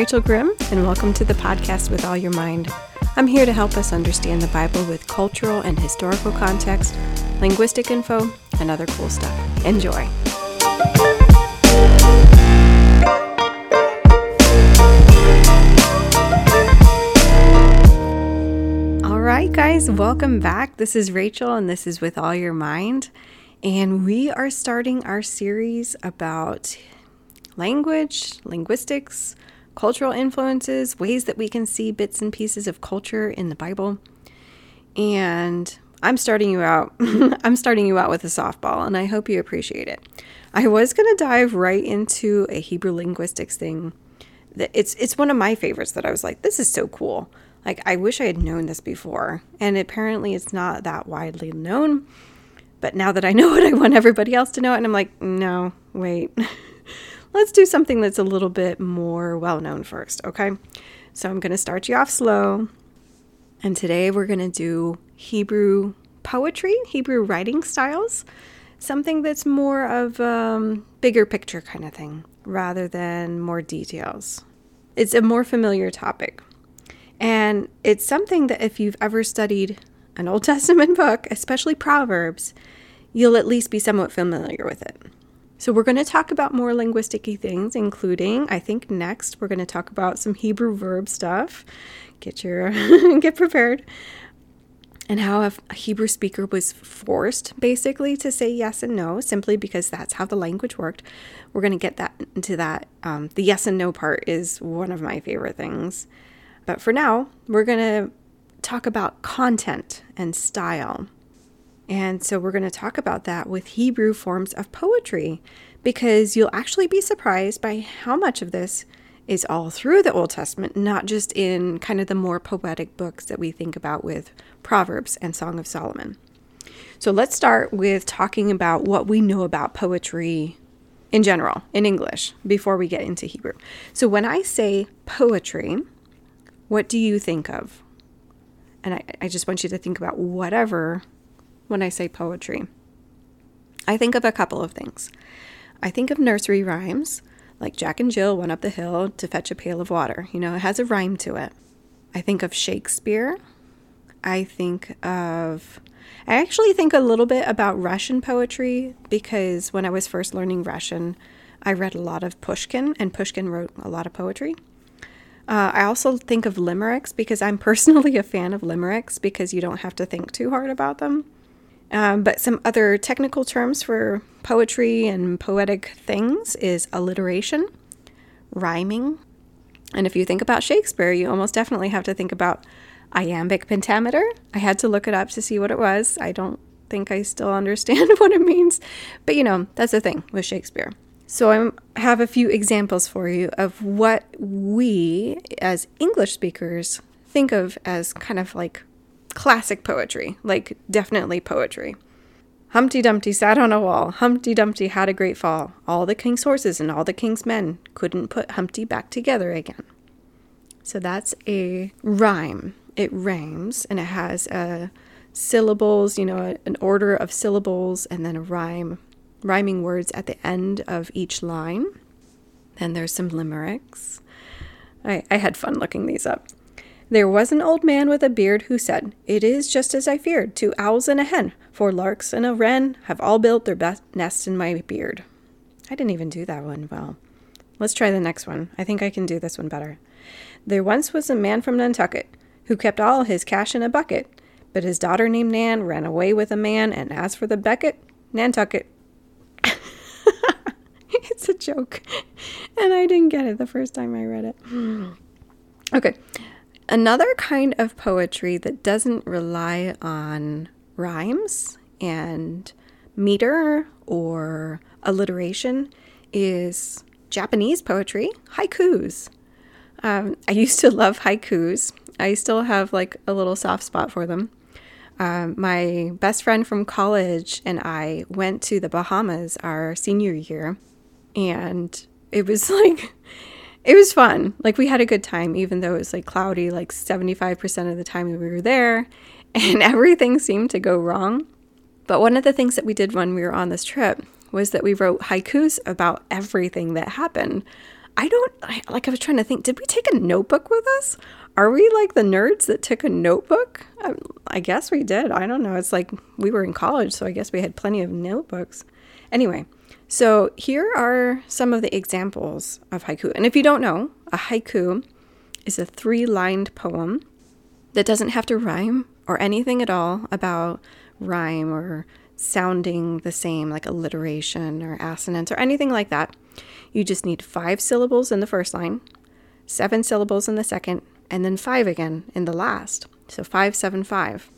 Rachel Grimm, and welcome to the podcast With All Your Mind. I'm here to help us understand the Bible with cultural and historical context, linguistic info, and other cool stuff. Enjoy. All right, guys, welcome back. This is Rachel, and this is With All Your Mind. And we are starting our series about language, linguistics, cultural influences, ways that we can see bits and pieces of culture in the Bible. And I'm starting you out. I'm starting you out with a softball, and I hope you appreciate it. I was going to dive right into a Hebrew linguistics thing. It's one of my favorites that I was like, this is so cool. Like, I wish I had known this before. And apparently it's not that widely known. But now that I know it, I want everybody else to know it. And I'm like, no, wait. Let's do something that's a little bit more well-known first, okay? So I'm going to start you off slow. And today we're going to do Hebrew poetry, Hebrew writing styles, something that's more of a bigger picture kind of thing rather than more details. It's a more familiar topic. And it's something that if you've ever studied an Old Testament book, especially Proverbs, you'll at least be somewhat familiar with it. So we're going to talk about more linguistic-y things, including, I think next, we're going to talk about some Hebrew verb stuff. Get prepared. And how a Hebrew speaker was forced, basically, to say yes and no, simply because that's how the language worked. We're going to get into that. The yes and no part is one of my favorite things. But for now, we're going to talk about content and style. And so we're going to talk about that with Hebrew forms of poetry, because you'll actually be surprised by how much of this is all through the Old Testament, not just in kind of the more poetic books that we think about with Proverbs and Song of Solomon. So let's start with talking about what we know about poetry in general, in English, before we get into Hebrew. So when I say poetry, what do you think of? And I just want you to think about whatever when I say poetry. I think of a couple of things. I think of nursery rhymes, like Jack and Jill went up the hill to fetch a pail of water. You know, it has a rhyme to it. I think of Shakespeare. I actually think a little bit about Russian poetry, because when I was first learning Russian, I read a lot of Pushkin, and Pushkin wrote a lot of poetry. I also think of limericks, because I'm personally a fan of limericks, because you don't have to think too hard about them. But some other technical terms for poetry and poetic things is alliteration, rhyming. And if you think about Shakespeare, you almost definitely have to think about iambic pentameter. I had to look it up to see what it was. I don't think I still understand what it means. But that's the thing with Shakespeare. So I have a few examples for you of what we as English speakers think of as kind of like classic poetry, like definitely poetry. Humpty Dumpty sat on a wall. Humpty Dumpty had a great fall. All the king's horses and all the king's men couldn't put Humpty back together again. So that's a rhyme. It rhymes, and it has syllables, an order of syllables, and then a rhyming words at the end of each line. Then there's some limericks. I had fun looking these up. There was an old man with a beard who said, "It is just as I feared, 2 owls and a hen, 4 larks and a wren have all built their best nest in my beard." I didn't even do that one well. Let's try the next one. I think I can do this one better. There once was a man from Nantucket who kept all his cash in a bucket, but his daughter named Nan ran away with a man, and as for the Beckett, Nantucket. It's a joke, and I didn't get it the first time I read it. Okay. Another kind of poetry that doesn't rely on rhymes and meter or alliteration is Japanese poetry, haikus. I used to love haikus. I still have like a little soft spot for them. My best friend from college and I went to the Bahamas our senior year, and it was fun. Like, we had a good time, even though it was like cloudy, like 75% of the time we were there, and everything seemed to go wrong. But one of the things that we did when we were on this trip was that we wrote haikus about everything that happened. I was trying to think, did we take a notebook with us? Are we like the nerds that took a notebook? I guess we did. I don't know. It's like we were in college, so I guess we had plenty of notebooks. Anyway, so here are some of the examples of haiku. And if you don't know, a haiku is a 3-lined poem that doesn't have to rhyme or anything at all about rhyme or sounding the same, like alliteration or assonance or anything like that. You just need 5 syllables in the first line, 7 syllables in the second, and then 5 again in the last. So 5, 7, 5.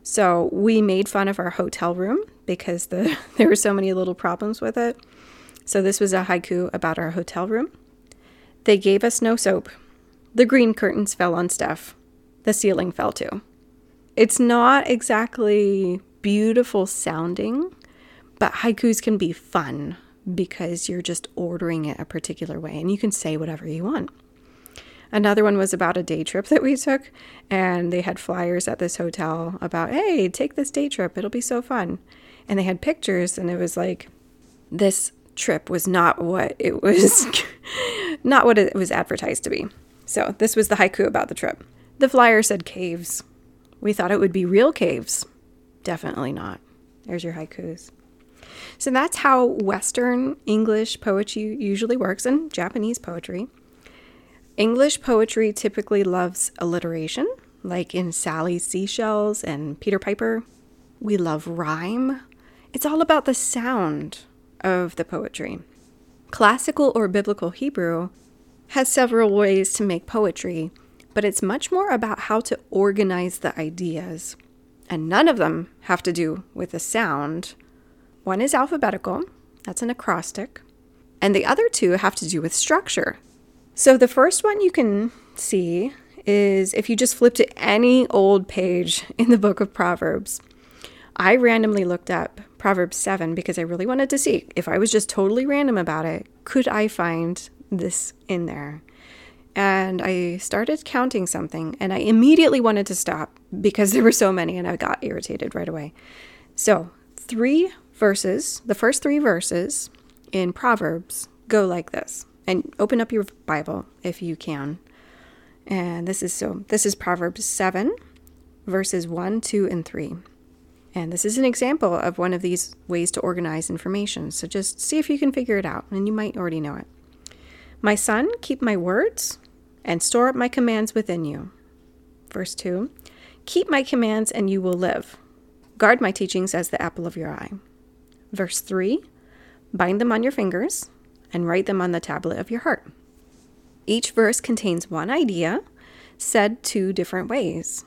So we made fun of our hotel room because there were so many little problems with it. So this was a haiku about our hotel room. They gave us no soap. The green curtains fell on Steph. The ceiling fell too. It's not exactly beautiful sounding, but haikus can be fun because you're just ordering it a particular way and you can say whatever you want. Another one was about a day trip that we took, and they had flyers at this hotel about, hey, take this day trip. It'll be so fun. And they had pictures, and it was like, this trip was not what it was, not what it was advertised to be. So this was the haiku about the trip. The flyer said caves. We thought it would be real caves. Definitely not. There's your haikus. So that's how Western English poetry usually works, and Japanese poetry. English poetry typically loves alliteration, like in Sally's Seashells and Peter Piper. We love rhyme. It's all about the sound of the poetry. Classical or biblical Hebrew has several ways to make poetry, but it's much more about how to organize the ideas. And none of them have to do with the sound. One is alphabetical, that's an acrostic, and the other 2 have to do with structure. So the first one you can see is if you just flip to any old page in the book of Proverbs. I randomly looked up Proverbs 7 because I really wanted to see if I was just totally random about it, could I find this in there? And I started counting something and I immediately wanted to stop because there were so many and I got irritated right away. So 3 verses, the first 3 verses in Proverbs go like this. And open up your Bible if you can. And this is Proverbs 7, verses 1, 2, and 3. And this is an example of one of these ways to organize information. So just see if you can figure it out, and you might already know it. My son, keep my words and store up my commands within you. Verse 2, keep my commands and you will live. Guard my teachings as the apple of your eye. Verse 3, bind them on your fingers and write them on the tablet of your heart. Each verse contains one idea said 2 different ways.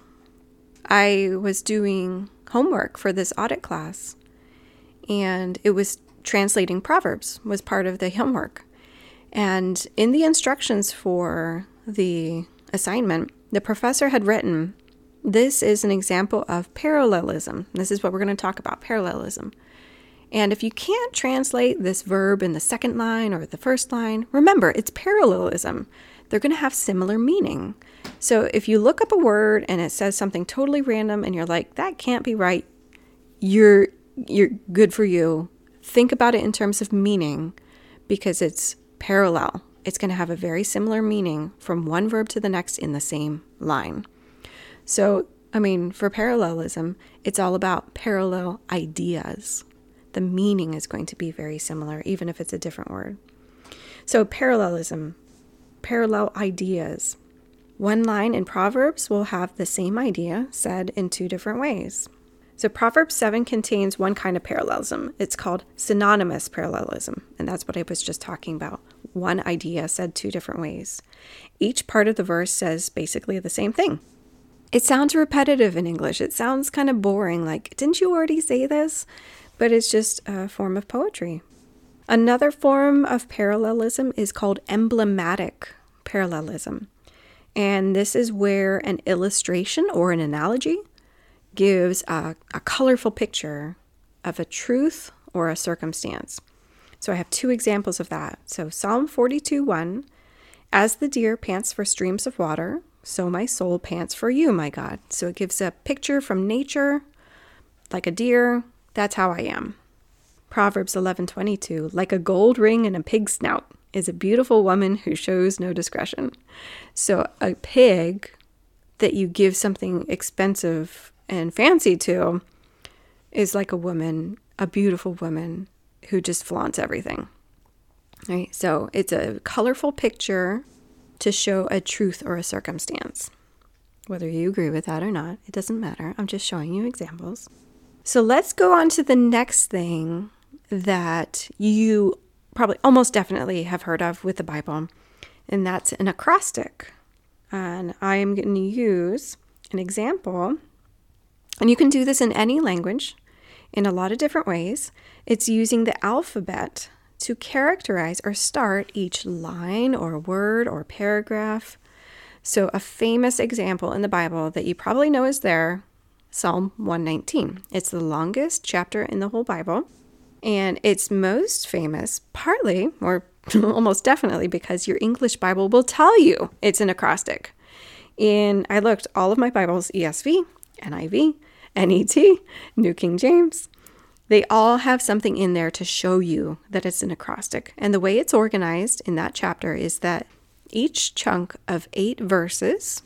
I was doing homework for this audit class, and it was translating Proverbs was part of the homework. And in the instructions for the assignment, the professor had written, this is an example of parallelism. This is what we're going to talk about, parallelism. And if you can't translate this verb in the second line or the first line, remember, it's parallelism. They're going to have similar meaning. So if you look up a word and it says something totally random and you're like, that can't be right, you're good for you. Think about it in terms of meaning because it's parallel. It's going to have a very similar meaning from one verb to the next in the same line. So, for parallelism, it's all about parallel ideas. The meaning is going to be very similar, even if it's a different word. So parallelism, parallel ideas. One line in Proverbs will have the same idea said in 2 different ways. So Proverbs 7 contains one kind of parallelism. It's called synonymous parallelism, and that's what I was just talking about. One idea said 2 different ways. Each part of the verse says basically the same thing. It sounds repetitive in English. It sounds kind of boring, like, didn't you already say this? But it's just a form of poetry. Another form of parallelism is called emblematic parallelism. And this is where an illustration or an analogy gives a colorful picture of a truth or a circumstance. So I have 2 examples of that. So Psalm 42:1, as the deer pants for streams of water, so my soul pants for you, my God. So it gives a picture from nature, like a deer. That's how I am. Proverbs 11:22, like a gold ring in a pig's snout, is a beautiful woman who shows no discretion. So a pig that you give something expensive and fancy to is like a woman, a beautiful woman who just flaunts everything. Right? So it's a colorful picture to show a truth or a circumstance. Whether you agree with that or not, it doesn't matter. I'm just showing you examples. So let's go on to the next thing that you probably almost definitely have heard of with the Bible, and that's an acrostic. And I am going to use an example, and you can do this in any language in a lot of different ways. It's using the alphabet to characterize or start each line or word or paragraph. So a famous example in the Bible that you probably know is there, Psalm 119. It's the longest chapter in the whole Bible, and it's most famous partly, or almost definitely, because your English Bible will tell you it's an acrostic. And I looked all of my Bibles, ESV, NIV, NET, New King James. They all have something in there to show you that it's an acrostic. And the way it's organized in that chapter is that each chunk of 8 verses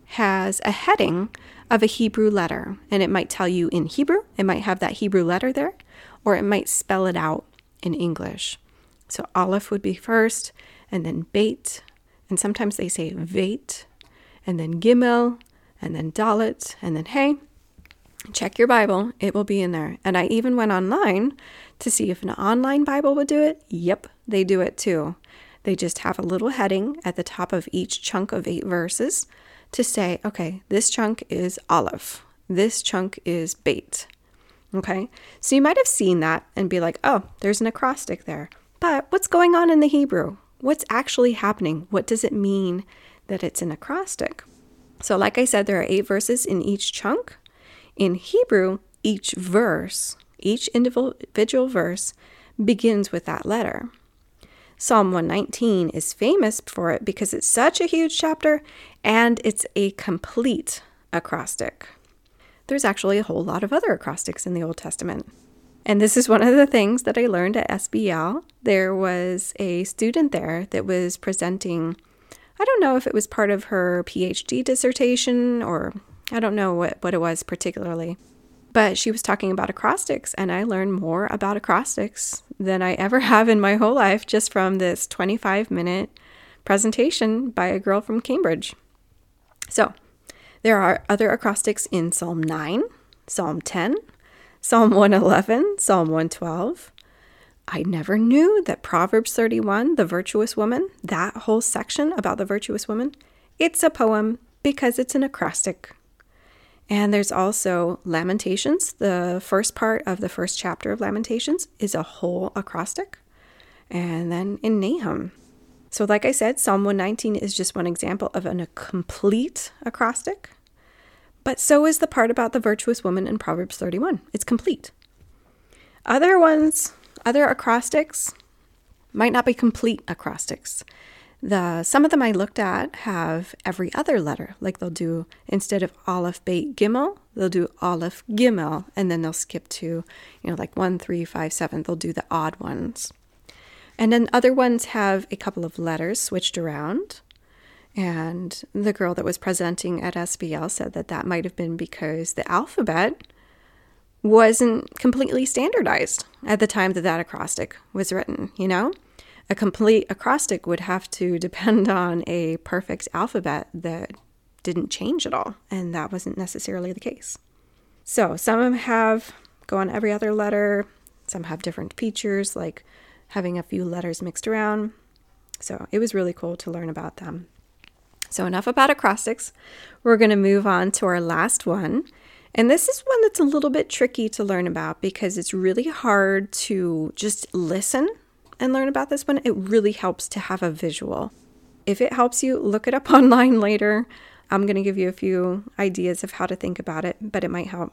has a heading of a Hebrew letter. And it might tell you in Hebrew, it might have that Hebrew letter there, or it might spell it out in English. So Aleph would be first, and then Beit, and sometimes they say Veit, and then Gimel, and then Dalet, and then Hey. Check your Bible, it will be in there. And I even went online to see if an online Bible would do it. Yep, they do it too. They just have a little heading at the top of each chunk of 8 verses to say, okay, this chunk is Aleph. This chunk is Beit. Okay, so you might have seen that and be like, oh, there's an acrostic there. But what's going on in the Hebrew? What's actually happening? What does it mean that it's an acrostic? So like I said, there are 8 verses in each chunk. In Hebrew, each verse, each individual verse begins with that letter. Psalm 119 is famous for it because it's such a huge chapter and it's a complete acrostic. There's actually a whole lot of other acrostics in the Old Testament. And this is one of the things that I learned at SBL. There was a student there that was presenting, I don't know if it was part of her PhD dissertation or I don't know what it was particularly, but she was talking about acrostics, and I learned more about acrostics than I ever have in my whole life just from this 25-minute presentation by a girl from Cambridge. So there are other acrostics in Psalm 9, Psalm 10, Psalm 111, Psalm 112. I never knew that Proverbs 31, the virtuous woman, that whole section about the virtuous woman, it's a poem because it's an acrostic. And there's also Lamentations. The first part of the first chapter of Lamentations is a whole acrostic. And then in Nahum. So like I said, Psalm 119 is just one example of a complete acrostic. But so is the part about the virtuous woman in Proverbs 31. It's complete. Other acrostics might not be complete acrostics. Some of them I looked at have every other letter. Like they'll do, instead of Aleph, Beit, Gimel, they'll do Aleph, Gimel, and then they'll skip to, like 1, 3, 5, 7. They'll do the odd ones. And then other ones have a couple of letters switched around. And the girl that was presenting at SBL said that might have been because the alphabet wasn't completely standardized at the time that acrostic was written, A complete acrostic would have to depend on a perfect alphabet that didn't change at all, and that wasn't necessarily the case. So some of them go on every other letter. Some have different features, like having a few letters mixed around. So it was really cool to learn about them. So enough about acrostics. We're going to move on to our last one. And this is one that's a little bit tricky to learn about because it's really hard to just listen and learn about this one. It really helps to have a visual. If it helps you, look it up online later. I'm going to give you a few ideas of how to think about it, but it might help.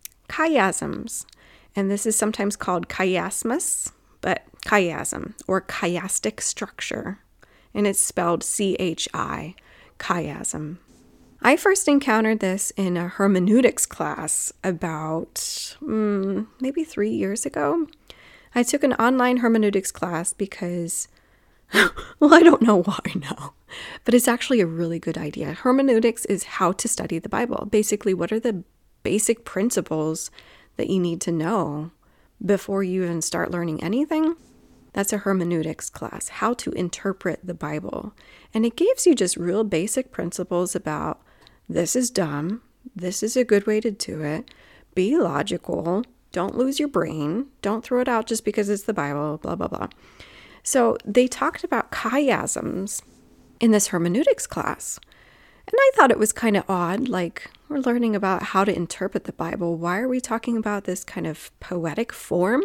Chiasms. And this is sometimes called chiasmus, but chiasm or chiastic structure. And it's spelled C-H-I, chiasm. I first encountered this in a hermeneutics class about maybe 3 years ago. I took an online hermeneutics class because Well, I don't know why now, but it's actually a really good idea. Hermeneutics is how to study the Bible. Basically, what are the basic principles that you need to know before you even start learning anything? That's a hermeneutics class, how to interpret the Bible. And it gives you just real basic principles about this is dumb, this is a good way to do it, be logical, don't lose your brain, don't throw it out just because it's the Bible, blah, blah, blah. So they talked about chiasms in this hermeneutics class. And I thought it was kind of odd, like we're learning about how to interpret the Bible. Why are we talking about this kind of poetic form?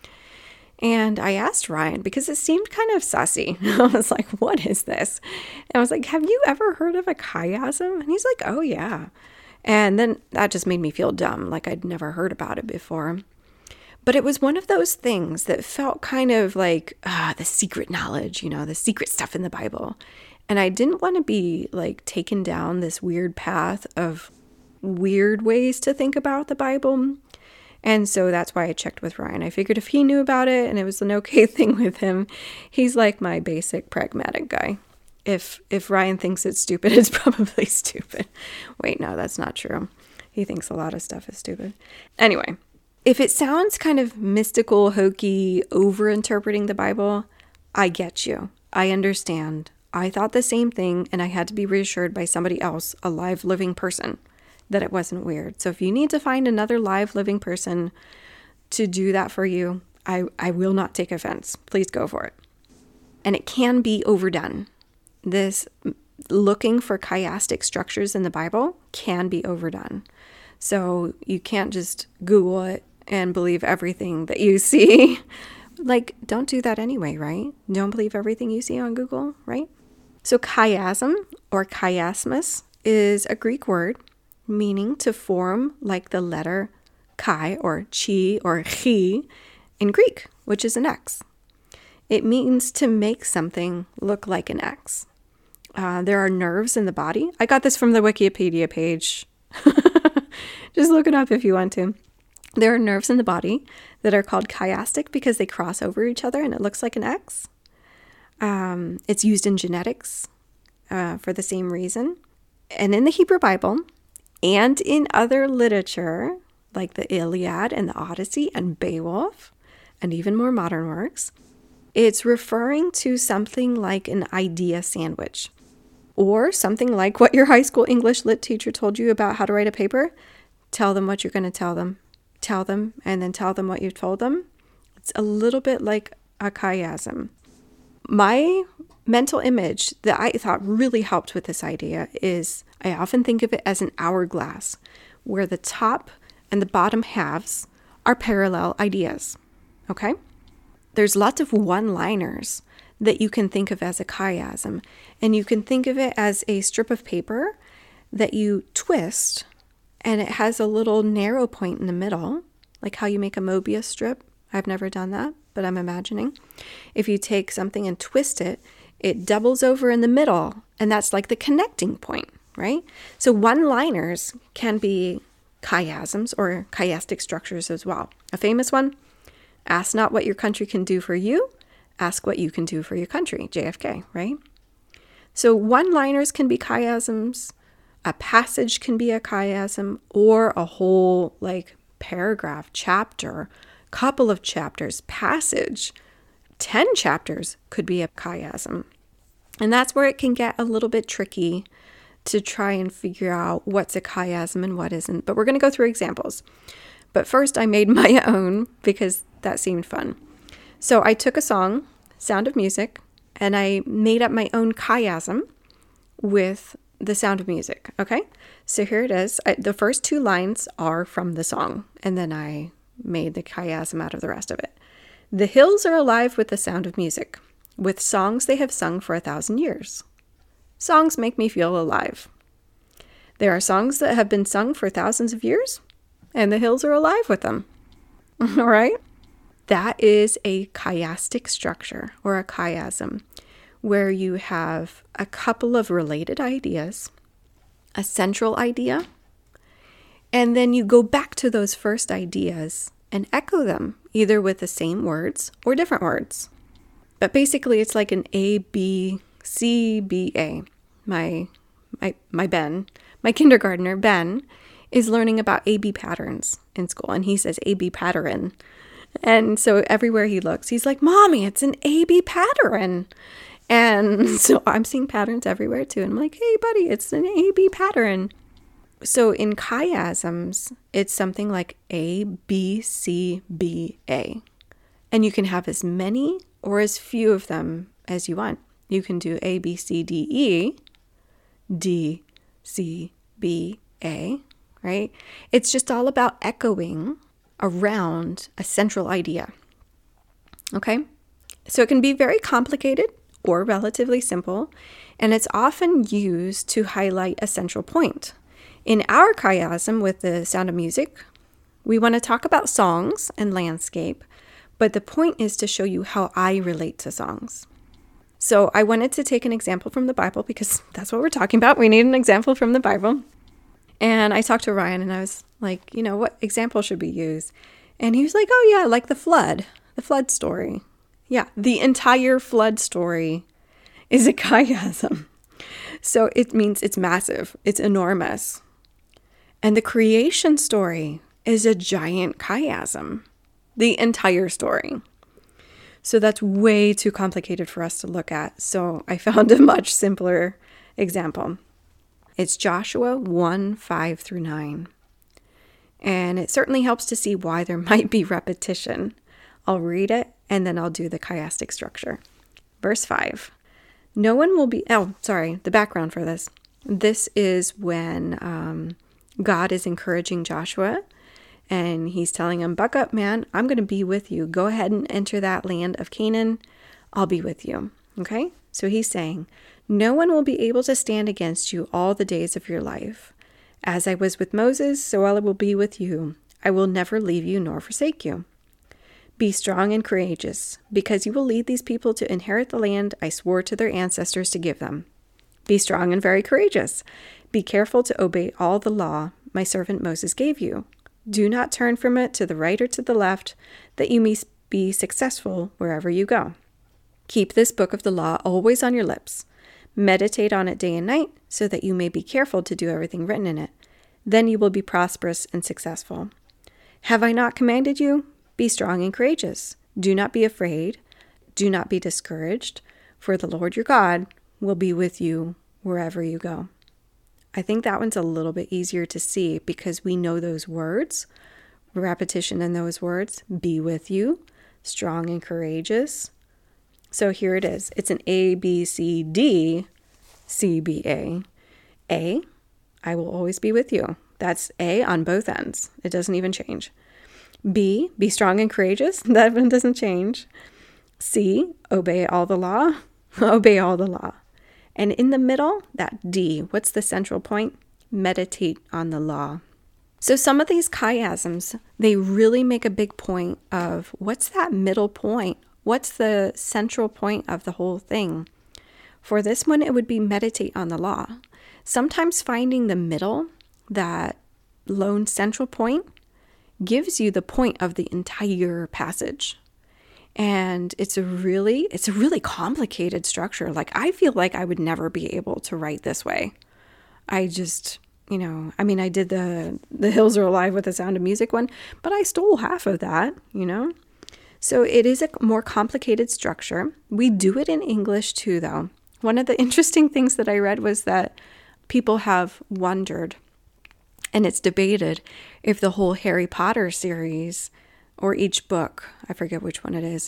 And I asked Ryan because it seemed kind of sussy. I was like, what is this? And I was like, have you ever heard of a chiasm? And he's like, oh yeah. And then that just made me feel dumb, like I'd never heard about it before. But it was one of those things that felt kind of like the secret knowledge, the secret stuff in the Bible. And I didn't want to be like taken down this weird path of weird ways to think about the Bible. And so that's why I checked with Ryan. I figured if he knew about it and it was an okay thing with him, he's like my basic pragmatic guy. If Ryan thinks it's stupid, it's probably stupid. Wait, no, that's not true. He thinks a lot of stuff is stupid. Anyway, if it sounds kind of mystical, hokey, over-interpreting the Bible, I get you. I understand. I thought the same thing, and I had to be reassured by somebody else, a live, living person, that it wasn't weird. So if you need to find another live, living person to do that for you, I will not take offense. Please go for it. And it can be overdone. This looking for chiastic structures in the Bible can be overdone. So you can't just Google it and believe everything that you see. Like, don't do that anyway, right? Don't believe everything you see on Google, right? So chiasm or chiasmus is a Greek word meaning to form like the letter chi or chi or chi in Greek, which is an X. It means to make something look like an X. There are nerves in the body. I got this from the Wikipedia page. Just look it up if you want to. There are nerves in the body that are called chiastic because they cross over each other and it looks like an X. It's used in genetics for the same reason. And in the Hebrew Bible and in other literature like the Iliad and the Odyssey and Beowulf and even more modern works, it's referring to something like an idea sandwich or something like what your high school English lit teacher told you about how to write a paper. Tell them what you're going to tell them. Tell them and then tell them what you've told them. It's a little bit like a chiasm. My mental image that I thought really helped with this idea is I often think of it as an hourglass where the top and the bottom halves are parallel ideas. Okay? There's lots of one-liners that you can think of as a chiasm, and you can think of it as a strip of paper that you twist, and it has a little narrow point in the middle, like how you make a Mobius strip. I've never done that, but I'm imagining. If you take something and twist it, it doubles over in the middle, and that's like the connecting point, right? So one-liners can be chiasms or chiastic structures as well. A famous one, ask not what your country can do for you, ask what you can do for your country, JFK, right? So one-liners can be chiasms, a passage can be a chiasm, or a whole like paragraph, chapter, couple of chapters, passage, 10 chapters could be a chiasm. And that's where it can get a little bit tricky to try and figure out what's a chiasm and what isn't. But we're going to go through examples. But first I made my own because that seemed fun. So I took a song, Sound of Music, and I made up my own chiasm with the Sound of Music. Okay, so here it is. The first two lines are from the song, and then I made the chiasm out of the rest of it. The hills are alive with the sound of music, with songs they have sung for 1,000 years. Songs make me feel alive. There are songs that have been sung for thousands of years, and the hills are alive with them. All right? That is a chiastic structure or a chiasm, where you have a couple of related ideas, a central idea, and then you go back to those first ideas and echo them, either with the same words or different words. But basically it's like an A, B, C, B, A. My Ben, my kindergartner, Ben, is learning about A-B patterns in school. And he says A-B pattern. And so everywhere he looks, he's like, Mommy, it's an A-B pattern. And so I'm seeing patterns everywhere too. And I'm like, hey, buddy, it's an A-B pattern. So in chiasms, it's something like A, B, C, B, A. And you can have as many or as few of them as you want. You can do A, B, C, D, E, D, C, B, A, right? It's just all about echoing around a central idea. Okay? So it can be very complicated or relatively simple, and it's often used to highlight a central point. In our chiasm with the Sound of Music, we want to talk about songs and landscape, but the point is to show you how I relate to songs. So I wanted to take an example from the Bible because that's what we're talking about. We need an example from the Bible. And I talked to Ryan and I was like, what example should we use? And he was like, oh yeah, like the flood story. Yeah, the entire flood story is a chiasm. So it means it's massive, it's enormous. And the creation story is a giant chiasm, the entire story. So that's way too complicated for us to look at. So I found a much simpler example. It's Joshua 1:5-9. And it certainly helps to see why there might be repetition. I'll read it and then I'll do the chiastic structure. Verse 5. No one will be, the background for this. This is when God is encouraging Joshua. And he's telling him, buck up, man. I'm going to be with you. Go ahead and enter that land of Canaan. I'll be with you. Okay? So he's saying, no one will be able to stand against you all the days of your life. As I was with Moses, so I will be with you. I will never leave you nor forsake you. Be strong and courageous, because you will lead these people to inherit the land I swore to their ancestors to give them. Be strong and very courageous. Be careful to obey all the law my servant Moses gave you. Do not turn from it to the right or to the left, that you may be successful wherever you go. Keep this book of the law always on your lips. Meditate on it day and night, so that you may be careful to do everything written in it. Then you will be prosperous and successful. Have I not commanded you? Be strong and courageous. Do not be afraid. Do not be discouraged, for the Lord your God will be with you wherever you go. I think that one's a little bit easier to see because we know those words, repetition in those words, be with you, strong and courageous. So here it is. It's an A, B, C, D, C, B, A. A, I will always be with you. That's A on both ends. It doesn't even change. B, be strong and courageous. That one doesn't change. C, obey all the law. Obey all the law. And in the middle, that D, what's the central point? Meditate on the law. So some of these chiasms, they really make a big point of what's that middle point? What's the central point of the whole thing? For this one, it would be meditate on the law. Sometimes finding the middle, that lone central point, gives you the point of the entire passage. And it's a really complicated structure. Like, I feel like I would never be able to write this way. I just, I did the Hills Are Alive with the Sound of Music one, but I stole half of that, So it is a more complicated structure. We do it in English too, though. One of the interesting things that I read was that people have wondered, and it's debated, if the whole Harry Potter series or each book, I forget which one it is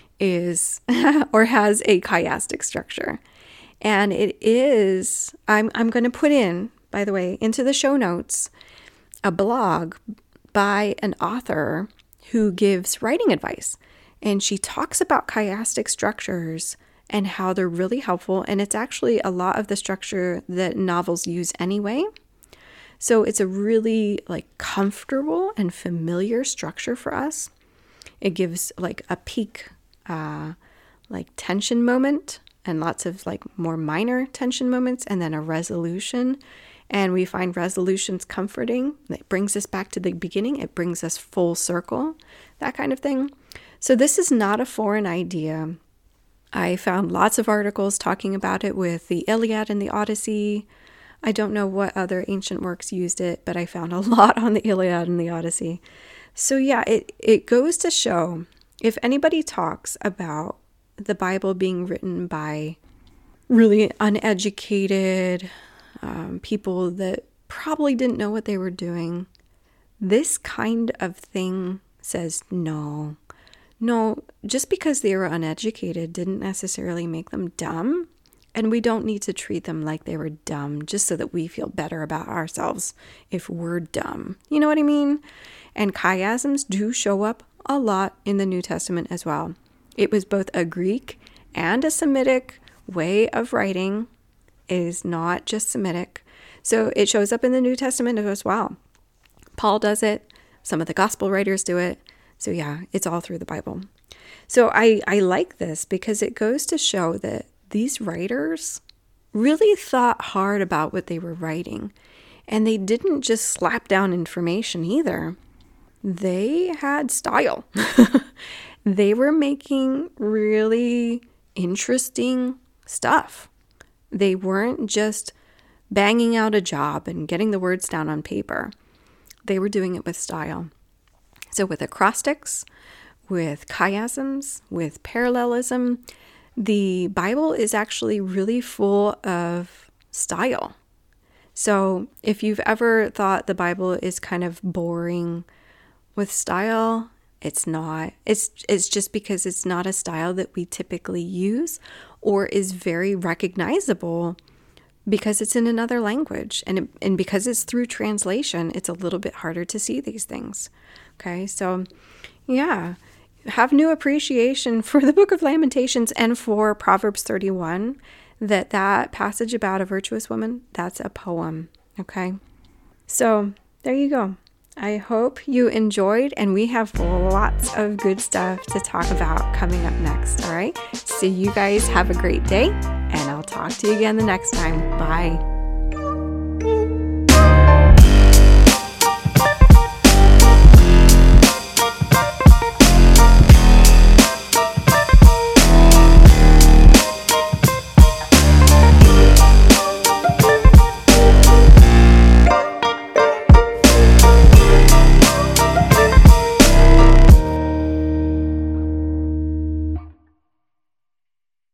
or has a chiastic structure. And it is, I'm going to put in, by the way, into the show notes, a blog by an author who gives writing advice. And she talks about chiastic structures and how they're really helpful. And it's actually a lot of the structure that novels use anyway. So it's a really comfortable and familiar structure for us. It gives a peak, tension moment and lots of more minor tension moments, and then a resolution. And we find resolutions comforting. It brings us back to the beginning. It brings us full circle, that kind of thing. So this is not a foreign idea. I found lots of articles talking about it with the Iliad and the Odyssey. I don't know what other ancient works used it, but I found a lot on the Iliad and the Odyssey. So yeah, it goes to show, if anybody talks about the Bible being written by really uneducated people that probably didn't know what they were doing, this kind of thing says no. No, just because they were uneducated didn't necessarily make them dumb, and we don't need to treat them like they were dumb just so that we feel better about ourselves if we're dumb. You know what I mean? And chiasms do show up a lot in the New Testament as well. It was both a Greek and a Semitic way of writing. It is not just Semitic. So it shows up in the New Testament as well. Paul does it. Some of the gospel writers do it. So yeah, it's all through the Bible. So I like this because it goes to show that these writers really thought hard about what they were writing. And they didn't just slap down information either. They had style. They were making really interesting stuff. They weren't just banging out a job and getting the words down on paper. They were doing it with style. So with acrostics, with chiasms, with parallelism, the Bible is actually really full of style. So if you've ever thought the Bible is kind of boring with style, it's not. It's just because it's not a style that we typically use or is very recognizable because it's in another language. And because it's through translation, it's a little bit harder to see these things. Okay, so yeah, have new appreciation for the Book of Lamentations and for Proverbs 31, that passage about a virtuous woman, that's a poem. Okay, so there you go. I hope you enjoyed, and we have lots of good stuff to talk about coming up next. All right, so you guys have a great day, and I'll talk to you again the next time. Bye.